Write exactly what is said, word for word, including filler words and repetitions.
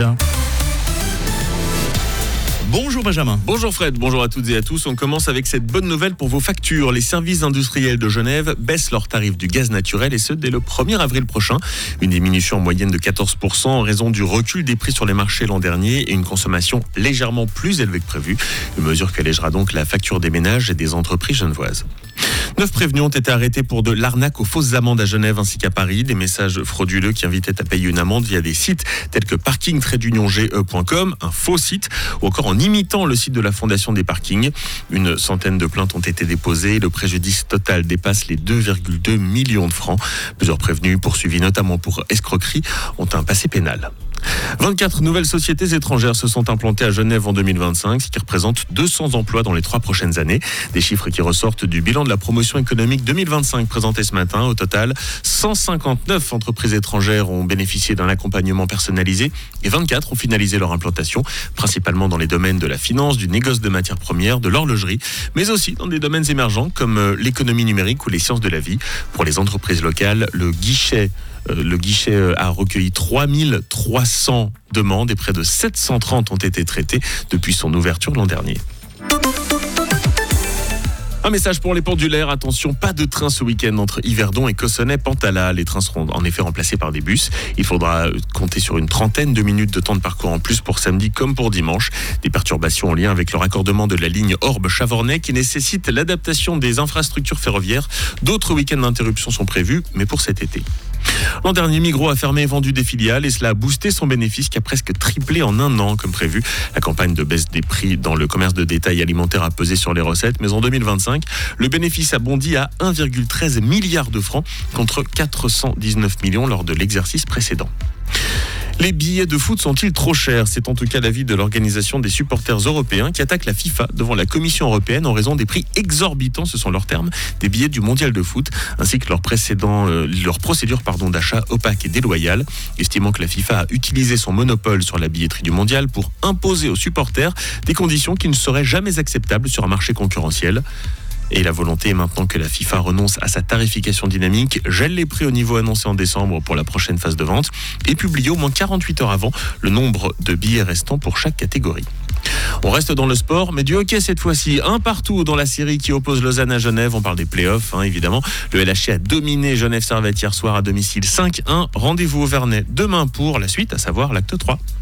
Bonjour Benjamin. Bonjour Fred, bonjour à toutes et à tous. On commence avec cette bonne nouvelle pour vos factures. Les services industriels de Genève baissent leurs tarifs du gaz naturel et ce dès le premier avril prochain. Une diminution en moyenne de quatorze pour cent en raison du recul des prix sur les marchés l'an dernier et une consommation légèrement plus élevée que prévu. Une mesure qui allégera donc la facture des ménages et des entreprises genevoises. Neuf prévenus ont été arrêtés pour de l'arnaque aux fausses amendes à Genève ainsi qu'à Paris. Des messages frauduleux qui invitaient à payer une amende via des sites tels que parking tiret union g e point com, un faux site, ou encore en imitant le site de la Fondation des parkings. Une centaine de plaintes ont été déposées. Le préjudice total dépasse les deux virgule deux millions de francs. Plusieurs prévenus, poursuivis notamment pour escroquerie, ont un passé pénal. vingt-quatre nouvelles sociétés étrangères se sont implantées à Genève en deux mille vingt-cinq, ce qui représente deux cents emplois dans les trois prochaines années. Des chiffres qui ressortent du bilan de la promotion économique deux mille vingt-cinq présenté ce matin. Au total, cent cinquante-neuf entreprises étrangères ont bénéficié d'un accompagnement personnalisé et vingt-quatre ont finalisé leur implantation, principalement dans les domaines de la finance, du négoce de matières premières, de l'horlogerie, mais aussi dans des domaines émergents comme l'économie numérique ou les sciences de la vie. Pour les entreprises locales, le guichet Le guichet a recueilli trois mille trois cents demandes et près de sept cent trente ont été traitées depuis son ouverture l'an dernier. Un message pour les pendulaires, attention, pas de train ce week-end entre Yverdon et Cossonay-Pantala. Les trains seront en effet remplacés par des bus. Il faudra compter sur une trentaine de minutes de temps de parcours en plus pour samedi comme pour dimanche. Des perturbations en lien avec le raccordement de la ligne Orbe-Chavornay qui nécessite l'adaptation des infrastructures ferroviaires. D'autres week-ends d'interruption sont prévus, mais pour cet été. L'an dernier, Migros a fermé et vendu des filiales et cela a boosté son bénéfice qui a presque triplé en un an comme prévu. La campagne de baisse des prix dans le commerce de détail alimentaire a pesé sur les recettes, mais en deux mille vingt-cinq, le bénéfice a bondi à un virgule treize milliard de francs contre quatre cent dix-neuf millions lors de l'exercice précédent. Les billets de foot sont-ils trop chers ? C'est en tout cas l'avis de l'organisation des supporters européens qui attaque la FIFA devant la Commission européenne en raison des prix exorbitants, ce sont leurs termes, des billets du mondial de foot, ainsi que leur, précédent, euh, leur procédure pardon, d'achat opaque et déloyale, estimant que la FIFA a utilisé son monopole sur la billetterie du mondial pour imposer aux supporters des conditions qui ne seraient jamais acceptables sur un marché concurrentiel. Et la volonté est maintenant que la FIFA renonce à sa tarification dynamique, gèle les prix au niveau annoncé en décembre pour la prochaine phase de vente et publie au moins quarante-huit heures avant le nombre de billets restants pour chaque catégorie. On reste dans le sport, mais du hockey cette fois-ci. Un partout dans la série qui oppose Lausanne à Genève. On parle des playoffs, hein, évidemment. Le L H C a dominé Genève Servette hier soir à domicile cinq un. Rendez-vous au Vernet demain pour la suite, à savoir l'acte trois.